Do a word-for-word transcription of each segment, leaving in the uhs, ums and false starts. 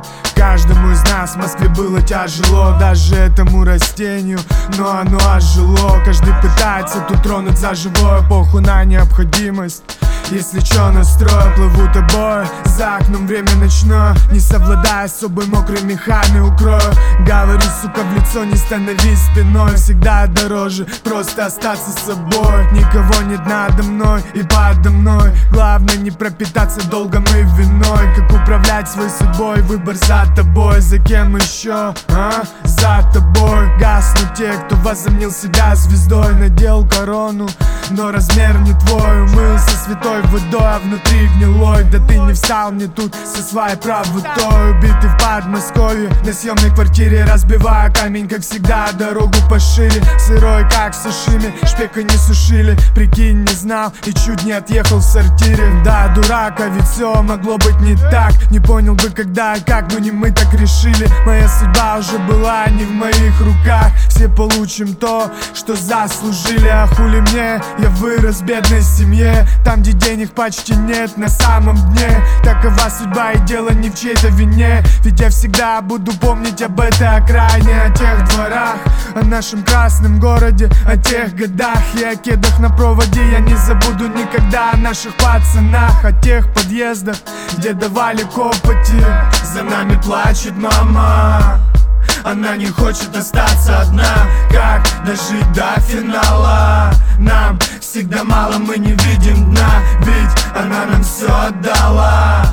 но каждому из нас в Москве было тяжело, даже этому растению, но оно ожило. Каждый пытается тут тронуть за живое, похуй на необходимость. Если чё, настрой, плывут обои, за окном время ночное. Не совладая с собой мокрыми мехами, укрою. Говорю, сука, в лицо, не становись спиной. Всегда дороже просто остаться собой. Никого нет надо мной и подо мной. Главное не пропитаться долгом и виной. Как управлять своей судьбой, выбор за тобой. За кем еще, а? За тобой. Гаснут те, кто возомнил себя звездой. Надел корону, но размер не твой. Умылся святой водой, а внутри гнилой. Да ты не встал мне тут со своей правотой. Убитый в Подмосковье, на съемной квартире, разбивая камень, как всегда, дорогу пошире. Сырой, как сушими, шпека не сушили. Прикинь, не знал и чуть не отъехал в сортире. Да, дурак, а ведь все могло быть не так. Не понял бы когда и как, но не мы так решили. Моя судьба уже была не в моих руках. Все получим то, что заслужили. А хули мне, я вырос в бедной семье, там, где денег почти нет на самом дне. Такова судьба и дело не в чьей-то вине. Ведь я всегда буду помнить об этой окраине, о тех дворах, о нашем красном городе, о тех годах и о кедах на проводе. Я не забуду никогда о наших пацанах, о тех подъездах, где давали копоти. За нами плачет мама, она не хочет остаться одна. Как дожить до финала? Нам всегда мало, мы не видим дна. Ведь она нам все отдала,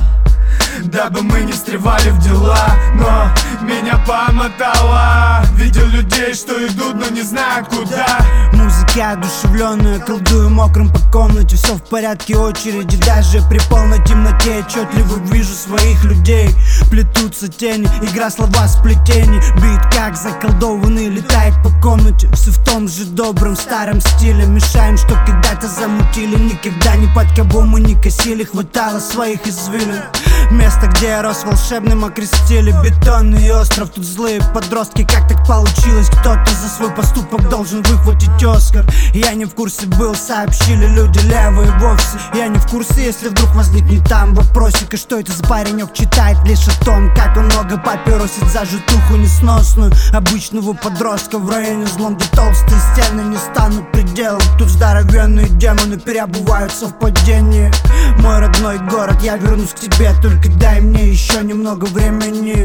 дабы мы не встревали в дела. Но меня помотала. Видел людей, что идут, но не знают куда. Музыка одушевленная, колдую мокрым по комнате. Все в порядке, очереди даже при полной темноте. Отчетливо вижу своих людей, плетутся тени, игра слова сплетений. Бит как заколдованный летает по комнате. Все в том же добром старом стиле. Мешаем, что когда-то замутили. Никогда ни под кого мы не косили. Хватало своих извилин. Место, где я рос, волшебным окрестили. Бетонный остров, тут злые подростки. Как так получилось? Кто-то за свой поступок должен выхватить Оскар. Я не в курсе был, сообщили люди левые вовсе. Я не в курсе, если вдруг возникнет там вопросик. И что это за паренек читает лишь о том, как он много папиросит за житуху несносную обычного подростка в районе злом, где толстые стены не станут пределом. Тут здоровенные демоны переобуваются в падении. Мой родной город, я вернусь к тебе, только дай мне еще немного времени.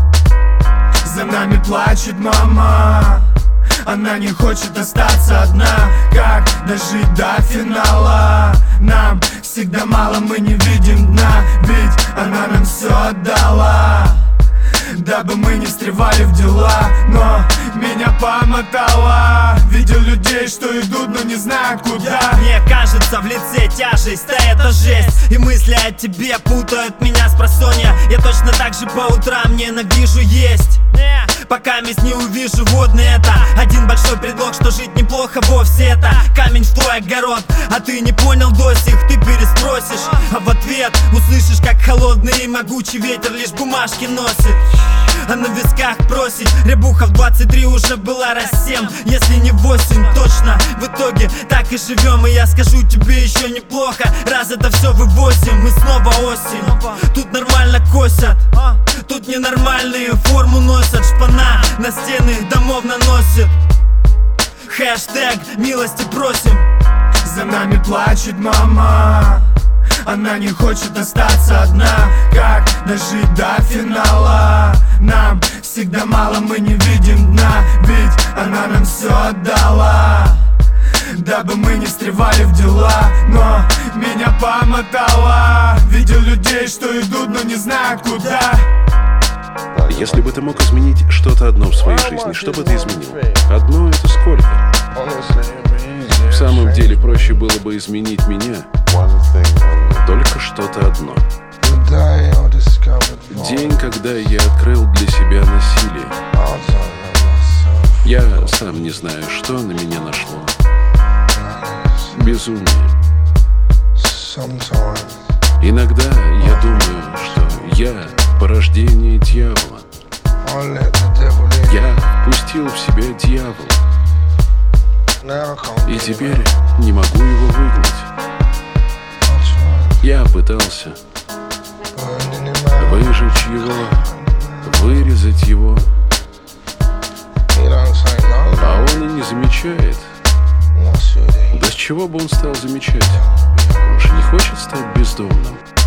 За нами плачет мама, она не хочет остаться одна. Как дожить до финала? Нам всегда мало, мы не видим дна. Ведь она нам все отдала, дабы мы не встревали в дела. Но меня помотала. Видел людей, что идут, но не знают куда. Мне кажется, в лице тяжесть, да это жесть. И мысли о тебе путают меня с просонья. Я точно так же по утрам ненавижу есть. Пока месть не увижу водный, это один большой предлог, что жить неплохо вовсе. Это камень в твой огород, а ты не понял до сих. Ты переспросишь, а в ответ услышишь, как холодный и могучий ветер лишь бумажки носит. А на висках просить, рябуха в двадцать три уже была раз семь, если не восемь точно. В итоге так и живем, и я скажу тебе еще неплохо, раз это все вывозим. Мы снова осень, тут нормально косят, тут ненормальные форму носят. Шпана на стены домов наносит. Хэштег милости просим. За нами плачет мама, она не хочет остаться одна. Как дожить до финала? Нам всегда мало, мы не видим дна. Ведь она нам все отдала, дабы мы не встревали в дела. Но меня помотала. Видел людей, что идут, но не знают куда. Если бы ты мог изменить что-то одно в своей жизни, что бы ты изменил? Одно — это сколько? В самом деле проще было бы изменить меня. Только что-то одно. День, когда я открыл для себя насилие. Я сам не знаю, что на меня нашло. Безумие. Иногда я думаю, что я порождение дьявола. Я впустил в себя дьявола, и теперь не могу его выгнать. Я пытался выжечь его вырезать его. А он и не замечает. Да с чего бы он стал замечать? Он же не хочет стать бездомным.